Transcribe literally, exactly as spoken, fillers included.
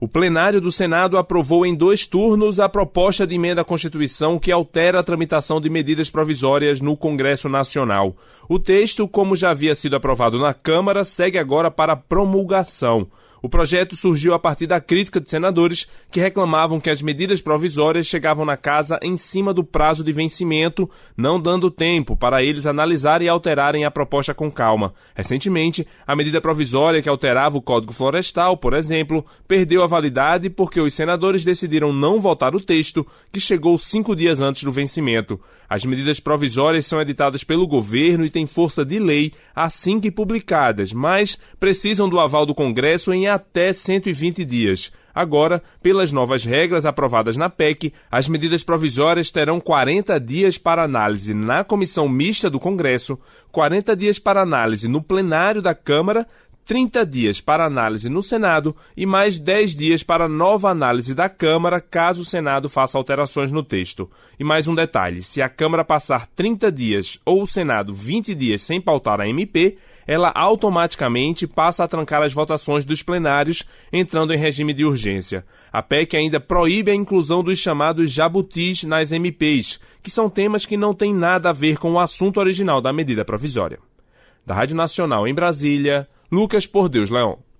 O plenário do Senado aprovou em dois turnos a proposta de emenda à Constituição que altera a tramitação de medidas provisórias no Congresso Nacional. O texto, como já havia sido aprovado na Câmara, segue agora para promulgação. O projeto surgiu a partir da crítica de senadores que reclamavam que as medidas provisórias chegavam na casa em cima do prazo de vencimento, não dando tempo para eles analisarem e alterarem a proposta com calma. Recentemente, a medida provisória que alterava o Código Florestal, por exemplo, perdeu a validade porque os senadores decidiram não votar o texto, que chegou cinco dias antes do vencimento. As medidas provisórias são editadas pelo governo e têm força de lei assim que publicadas, mas precisam do aval do Congresso em até cento e vinte dias. Agora, pelas novas regras aprovadas na P E C, as medidas provisórias terão quarenta dias para análise na Comissão Mista do Congresso, quarenta dias para análise no plenário da Câmara, trinta dias para análise no Senado e mais dez dias para nova análise da Câmara, caso o Senado faça alterações no texto. E mais um detalhe, se a Câmara passar trinta dias ou o Senado vinte dias sem pautar a M P, ela automaticamente passa a trancar as votações dos plenários, entrando em regime de urgência. A P E C ainda proíbe a inclusão dos chamados jabutis nas M Ps, que são temas que não têm nada a ver com o assunto original da medida provisória. Da Rádio Nacional em Brasília, Lucas Por Deus Leão.